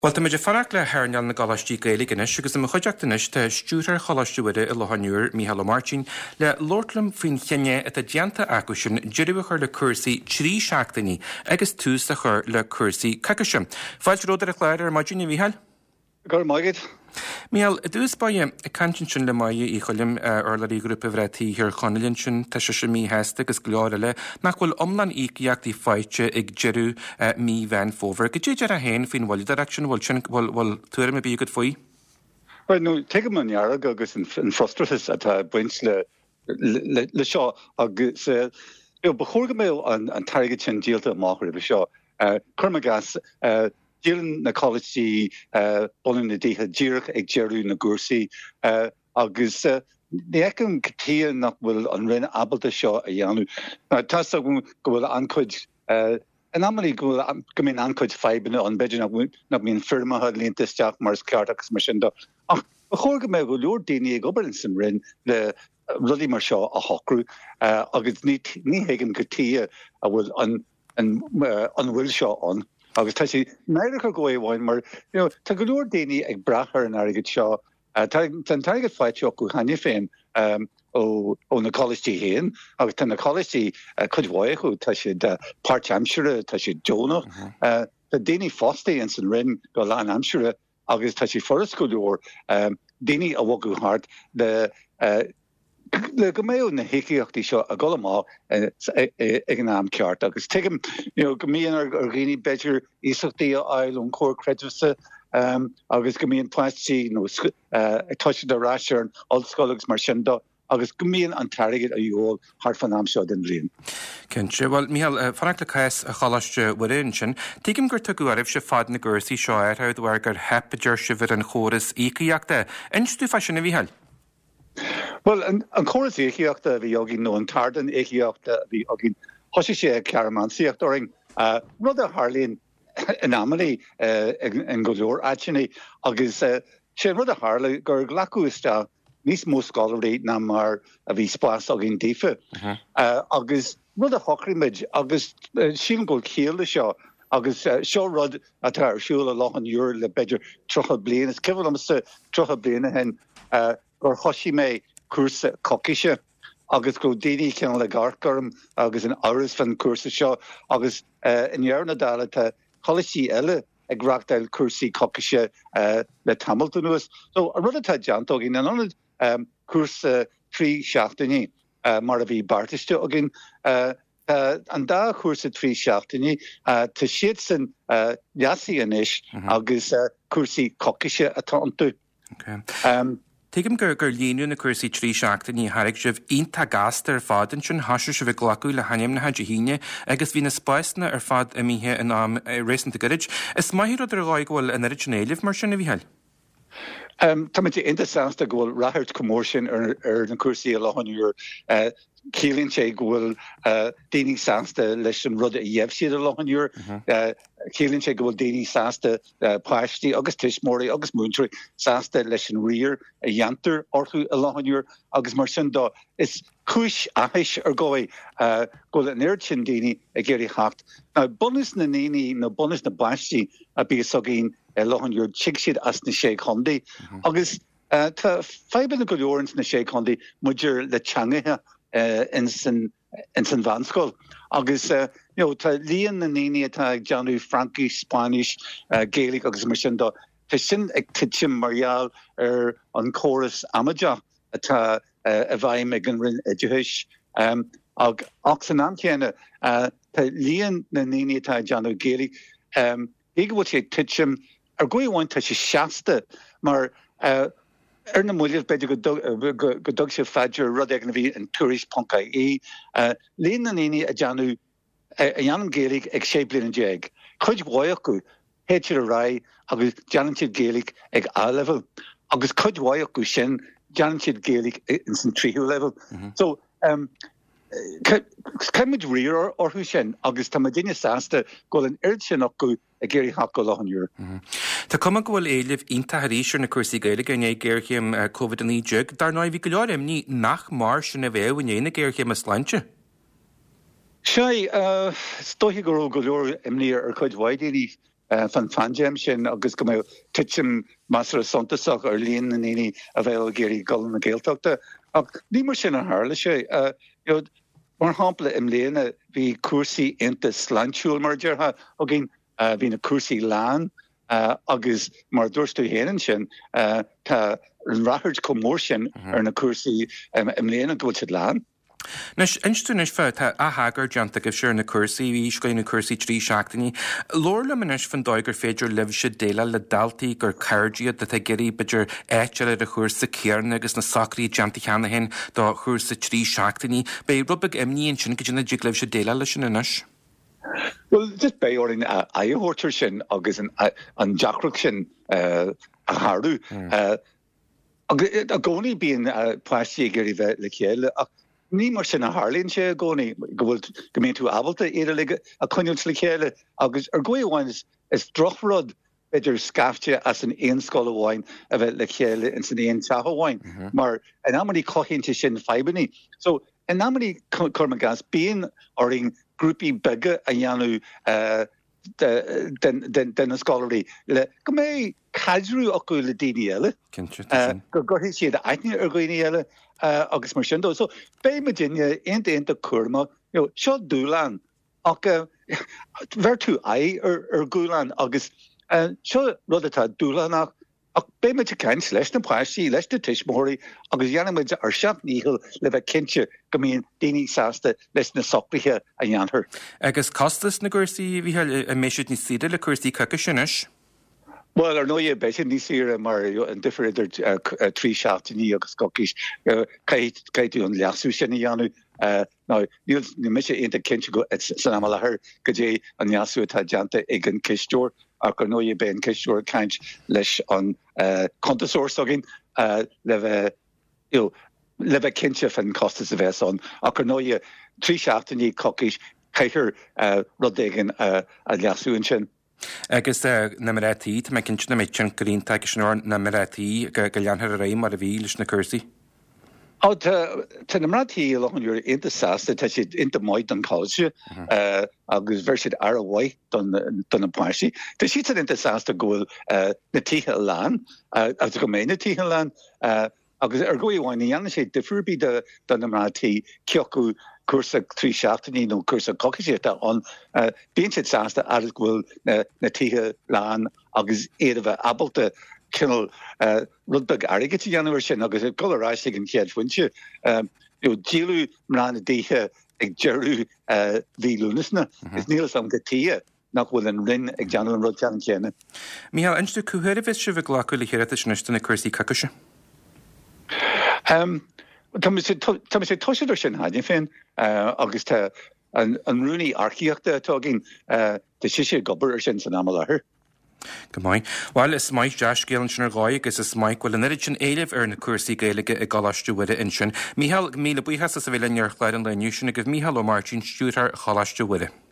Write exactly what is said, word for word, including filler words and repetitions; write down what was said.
Well, tá meidir farach le hairneal na galastí gaeilge inis, agus am chuideachtanis tá stútar chalaistúide i Lohanúr Mícheál Martin le Lordlam faoin cheenne a dianta acusin deireadh chuir le cursaí trí seachtaí agus tús a chur le cursaí caiceise. Fáilte ród ar chláir ar maidin Mícheál? Gur maigid. Mícheál, dús baie a cantin sin le maie í cholim ar laí grúpa bhreití hir chonalinn sin tá se mí heasta agus gláir le nach bhfuil omlan íceachtaí fáite ag jeú mí bhean fóver. Go dé dear a héin faoin bhil direction bhil sin bhil tuair a bí go faoi? Well, no, take him on Yara agus in frustratus at a buint le le seo agus you bechor gemeel an an target sin dealte maker be seo Kermagas Jiren na college uh on the day Jirk ag Jeru na Gursi uh agus uh the ekum katia not will on ren abel show a yanu. Now tasa go ancoid uh and amely go come in ancoid five on bedin not mean firma had lent this staff mars cartax machine. Ach bechor gemeel go Lord Dini Goberinson ren the Ruddy Marshaw a hokru uh agus ni ni hegen katia I will on and uh on will show on. Agus tá sé America go bhhain mar you know tá go leor daoine ag brachar an airgid seo tan targad fáiteo go chaine féin um ó ó na college héin agus tan na college chud bhhaich tá sé de Part Hampshire tá sé Jonah tá daoine fástaí an san rin go lean Hampshire agus tá sé forras go leor um daoine a bhagu hart de uh le go méo na hiiciachtaí seo a golamá ag an am ceart agus tuigim go mííon ar rií beidir ísachtaí ail ón cór creidmhsa agus go mííon pleistí nó ag tuise de ráisiir an oldscoilegus mar sin do agus go mííon an tarigid a dheol thart fan am seo den bhliain. Cinnte, well, Mícheál, fanach le cais a chalaiste bhuireann sin, tuigim gur tu go aribh se fad na gursaí seo airthe bhar gur hep a deir sibhir an chóras ícaíochta. Instú fa sin na Mícheál? Well, an an chorus échiachta bhí agin nó an tardan échiachta bhí agin hoisi sé caramansaíocht oring uh rud a Harlín an amalí uh an go leor aitsinní agus uh, sé rud a Harla gur glacu ista níos mó scolarí ná mar a bhí spás agin dífa uh-huh. uh, agus rud a hochrimid agus uh, sílan go chéal seo agus uh, seo rud atá arsúil a lochan úr le beidir trocha blian is cefal am sa trocha blian hen uh, gur hoisi mé cuasa coiciise agus go daoine cean le garcarm agus an áras fan cuasa seo agus uh, in dhear na dála tá cholasí eile ag rachtail cuasaí coiciise uh, le Hamilton nuas. So a rud atá deanta agin an anad um, cuasa trí seachtaí uh, mar a bhí bartaiste agin uh, uh, an dá cuasa trí seachtaí uh, tá siad san uh, leasaí inis uh-huh. agus uh, cuasaí coiciise atá antú. Okay. Um, Tuigim gur gur líonú na cuasaí trí seachtaí tharraigh sibh onanta gastar ar fad an sin hasú se bh glacu le haim na haidir híine agus bhí na spáisna ar fad a míthe in am réasanta goid. Is maithí rud ar gáid bhfuil an originéileh mar sin a Mícheál? Um, Tá muid intasánsta go bhfuil rathairt comór sin ar ar na cuasaí a lehanúr uh, cílíonn sé go bhfuil uh, daoine sásta leis an rud a dhéobh siad a lehanúr uh, cílíonn sé go bhfuil daoine sásta uh, páistí agus tuismóirí agus múntrí sásta leis an riar a dheantar orthú a lehanúr agus mar sin dó is cúis ahais ar gáid uh, go an air sin daoine a géirí hacht. Now bonus na naoine nó bonus na baistí a bí sogín a lehanúr tiig siad as na sé chundaí agus uh, tá feiban na go leorint na sé chundaí muidir le teangaithe Uh, in san in san vanscoil agus uh, you know tá líon na naoine atá ag deanú Franci, Spanish, uh, Gaelic agus mar sin dó tá sin ag titim marial ar an choras amaja atá uh, a bhaim me an rin eduhis um, ag ach san amchéanna uh, tá líon na naoine atá ag deanú Gaelic um, ag bhfuil sé titim ar gcuiháin tá sé seasta mar uh, Er na muliad beidir go dog se fadger rud ag na bhí an túris ponca í líon na naoine a deanú a dheanam Gaelic ag sé bliain an déag. Chuid bhhaoch go héitir a rá agus deanam siad Gaelic ag A level agus chuid bhhaoch go sin deanam siad Gaelic in san tríú level. Mm-hmm. So um, Ceimid riar orthú sin agus tá daine sásta go an aird sin go a géirí ha go lehanúr. Tá cuma go bhfuil éileh onanta haríisiir na cuasaí Gaeilge in é géirchéim COVID níos, dar ná bhí go leor imní nach mar sin a bheith in éana géirchéim a sláinte? Sé stohi go go leor imní ar chuid bhaidíní fan fanjam sin agus go mé titim Master Santaach ar líon na níní a bheith géirí gal na Gaeltachta. Ach ní mar sin an hála sé. Mar hapla im léana bhí cuasaí inta slansiúil mar deartha a gin bhí na cuasaí lán agus mar dúirstú héanaan sin tá an rathair comór sin ar na cuasaí im léana go bhfuil siad lán. Nes instúnis fe a hagar deanta go siúr na cuasaí hí scoin na cuasaí trí seachtaí. Lór le manis fan dóigur féidir libh se déile le daltaí gur cairdiad de geirí beidir éiteile a chuir sa céarna agus na sacraí deanta cheanna hen do chuir sa trí seachtaí. Bei rubig imníon sin go dtína dig libh se déile lei sin inis? Well, just bei orin a aihortar sin agus an deacrach sin a haarú. A gcónaí bíon pláistí geirí bheith le chéile. Ní mar sin a Harlíonn sé a gcónaí go bhfuil go mbeadh tú abalta éidir le a coinúint le chéile agus ar gcuamháin is drochrod beidir scafte as an éon scóil amháin a bheith le chéile in san éon teach amháin. Mar an amí chlochénta sin feibanní. So an amí chumagas bíon oring grúpi bege a dhéanú den na scóirí le go mé caidrú acu le daoine eile. Go gurthaí siad aithne ar gcuoine eile agus mar sin dó. So bé me dinne aonta aonta cuairma, seo dúlan ach bhar tú aghaidh ar gúlan agus seo rud atá dúlanach ach bé me te caint leis na páistí leis na tuismóirí agus dhéanamid ar seach níhil le bheith cinse go mbíonn daoine sásta leis na socraithe a dhéanthar. Agus costas na cuasaí bhí a méisiid ní siad le cuasaí caca sinis? Well, ar nóie beisi ní sire mar an differidir trí seachtaí agus scocís caiitú an leasú sin dhéanú. Níl ní mise aonta cinse go san am lethir go dé an leasú atá deanta ag an cisteoir ach ar nóie be an cisteoir caint leis an contasóir agin le bheith le bheith cinse fan costas a bheith an ach ar nóie trí seachtaí cocís caiithir rud éigean a leasúin sin. Agus na marátíí tá me cinse na méid sin gorínta agus sin na marátíí go leanthar a réim mar a bhí leis na cuasaí. Á tá na marátíí lehanúir inta sásta tá siad inta maid an cáilse agus bhir siad ar a bhaid don na páistí. Tá siad inta sásta gohfuil na tithe lán agus go mé na tithe lán agus ar gcuamháin dhéanana sé difriúbí don na marátíí ceochú cursa trí seachtaí nó cursa coiciisiata an bíonn siad sásta agus bhfuil na tithe lán agus éad a bheith abalta cinnal rudbeg airige dhéanamhar sin agus goráis an chéad fuinse. Díalú mrán na ddíthe ag dearú bhí lúnasna, is níl sam go tithe nach bhfuil an rinn ag deanú an rud tean chéanna. Míhall, instú cúthir bheith si bh ghlacu le chéad sin na cuasaí cacaise? Tá sé toisiidir sin haidin féin agus tá an rúnaí archaíochta atá gin de si sé gobar ar sin san am lethir. Go maiid. Bhil is maith deas céalann sin ar gáid agus is maith bhfuil an irid sin éileh ar na cuasaí gaeilge i galaistú uire in sin. Míhall míle buíchas a bhfuil an nearchleid an leniu sin agus Míhall Ó Martin stúrthar chalaistú uire.